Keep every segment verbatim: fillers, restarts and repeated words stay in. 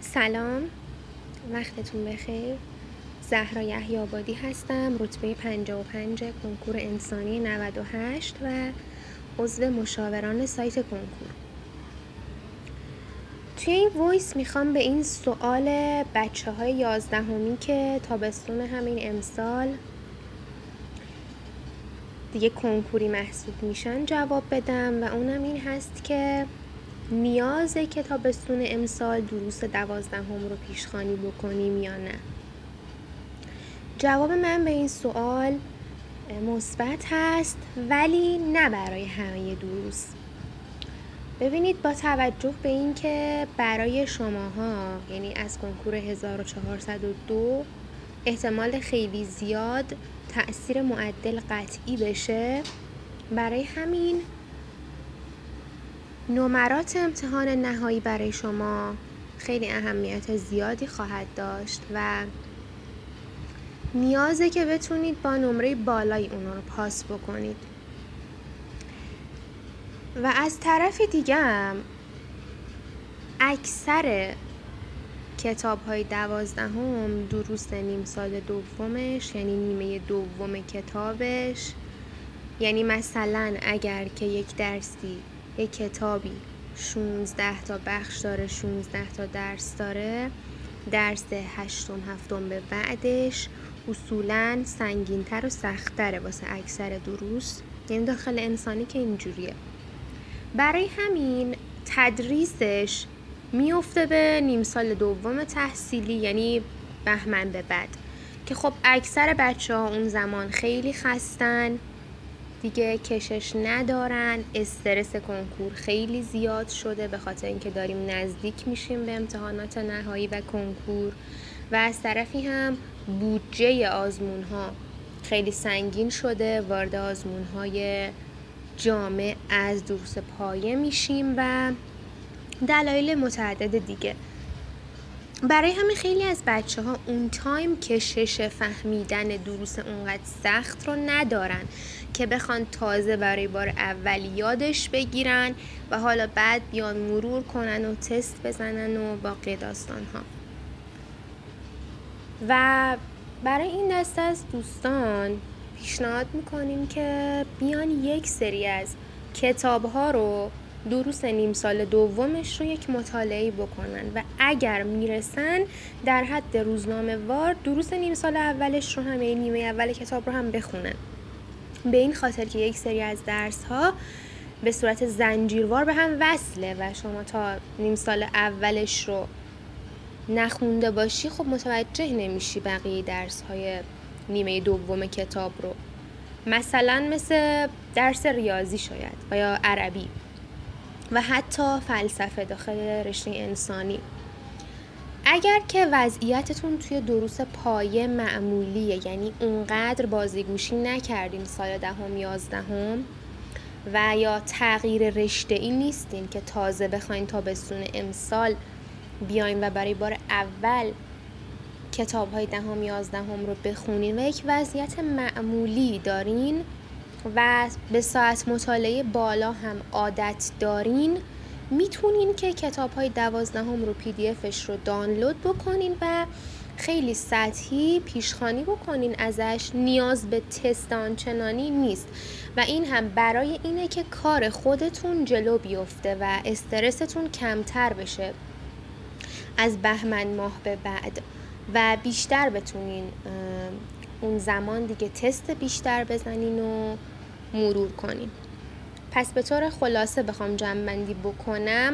سلام، وقتتون بخیر. زهرا یحیی‌آبادی هستم، رتبه پنجاه و پنج کنکور انسانی نود و هشت و عضو مشاوران سایت کنکور. توی این وایس میخوام به این سوال بچه های یازدهمی که تابستون همین امسال دیگه کنکوری محسوب میشن جواب بدم، و اونم این هست که نیازه که تابستون امسال دروس دوازدهم رو پیشخوانی بکنیم یا نه. جواب من به این سوال مثبت هست، ولی نه برای همه دروس. ببینید، با توجه به این که برای شماها، یعنی از کنکور هزار و چهارصد و دو، احتمال خیلی زیاد تأثیر معدل قطعی بشه، برای همین نمرات امتحان نهایی برای شما خیلی اهمیت زیادی خواهد داشت و نیازه که بتونید با نمره بالای اون رو پاس بکنید. و از طرف دیگه هم اکثر کتاب های دوازدهم دروس نیم سال دومش، یعنی نیمه دوم کتابش، یعنی مثلا اگر که یک درسی یک کتابی شانزده تا بخش داره، شانزده تا درس داره، درس هشتم هفتم به بعدش اصولاً سنگین‌تر و سخت‌تره واسه اکثر دروس، یعنی داخل انسانی که اینجوریه. برای همین تدریسش میفته به نیم سال دوم تحصیلی، یعنی بهمن به بعد، که خب اکثر بچه ها اون زمان خیلی خستن، دیگه کشش ندارن، استرس کنکور خیلی زیاد شده به خاطر اینکه داریم نزدیک میشیم به امتحانات نهایی و کنکور، و از طرفی هم بودجه آزمون ها خیلی سنگین شده، وارد آزمون های جامع از دروس پایه میشیم و دلایل متعدد دیگه. برای همین خیلی از بچه ها اون تایم کشش فهمیدن دروس اونقدر سخت رو ندارن که بخوان تازه برای بار اول یادش بگیرن و حالا بعد بیان مرور کنن و تست بزنن و باقی داستان ها. و برای این دسته از دوستان پیشنهاد میکنیم که بیان یک سری از کتاب ها رو دروس نیم سال دومش رو یک مطالعه بکنن و اگر میرسن در حد روزنامه وار دروس نیم سال اولش رو هم، یعنی نیمه اول کتاب رو هم بخونن، به این خاطر که یک سری از درس ها به صورت زنجیروار به هم وصله و شما تا نیم سال اولش رو نخونده باشی خب متوجه نمیشی بقیه درس های نیمه دوم کتاب رو. مثلا مثل درس ریاضی شاید و یا عربی و حتی فلسفه داخل رشته انسانی. اگر که وضعیتتون توی دروس پایه معمولیه، یعنی اونقدر بازیگوشی نکردین سال دهم یازدهم و یا تغییر رشته‌ای نیستین که تازه بخواین تابستون امسال بیاین و برای بار اول کتاب‌های دهم یازدهم رو بخونین و یک وضعیت معمولی دارین و به ساعت مطالعه بالا هم عادت دارین، میتونین که کتاب‌های دوازدهم رو پی دی افش رو دانلود بکنین و خیلی سطحی پیشخوانی بکنین ازش. نیاز به تست آنچنانی نیست و این هم برای اینه که کار خودتون جلو بیفته و استرستون کمتر بشه از بهمن ماه به بعد و بیشتر بتونین اون زمان دیگه تست بیشتر بزنین و مرور کنین. پس به طور خلاصه بخوام جمع‌بندی بکنم،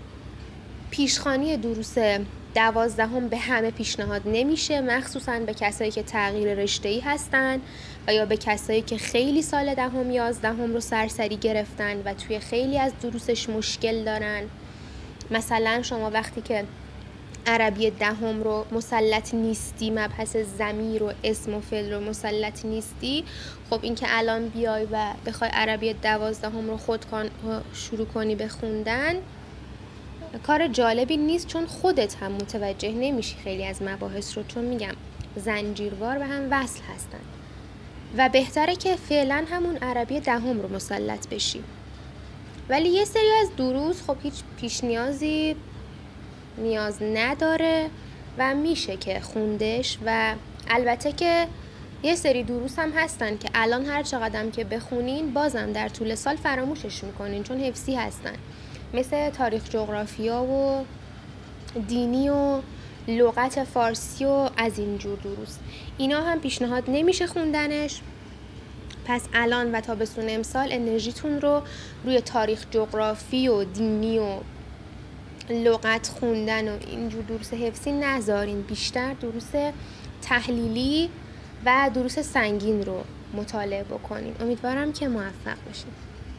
پیشخوانی دروس دوازدهم به همه پیشنهاد نمیشه، مخصوصا به کسایی که تغییر رشته‌ای هستن و یا به کسایی که خیلی سال دهم یازدهم رو سرسری گرفتن و توی خیلی از دروسش مشکل دارن. مثلا شما وقتی که عربی دهم رو مسلط نیستی، مبحث ضمیر و اسم و فعل رو مسلط نیستی، خب این که الان بیای و بخوای عربی دوازدهم رو خود شروع کنی به خوندن کار جالبی نیست، چون خودت هم متوجه نمیشی خیلی از مباحث رو، چون میگم زنجیروار به هم وصل هستن و بهتره که فعلا همون عربی دهم رو مسلط بشی. ولی یه سری از دروس خب هیچ پیش نیازی نیاز نداره و میشه که خوندش. و البته که یه سری دروس هم هستن که الان هر چقدرم که بخونین بازم در طول سال فراموشش میکنین چون حفظی هستن، مثل تاریخ جغرافیا و دینی و لغت فارسی و از اینجور دروس. اینا هم پیشنهاد نمیشه خوندنش. پس الان و تابستون امسال انرژیتون رو روی تاریخ جغرافی و دینی و لغت خوندن و اینجور دروس حفظی نذارین، بیشتر دروس تحلیلی و دروس سنگین رو مطالعه بکنین. امیدوارم که موفق باشین.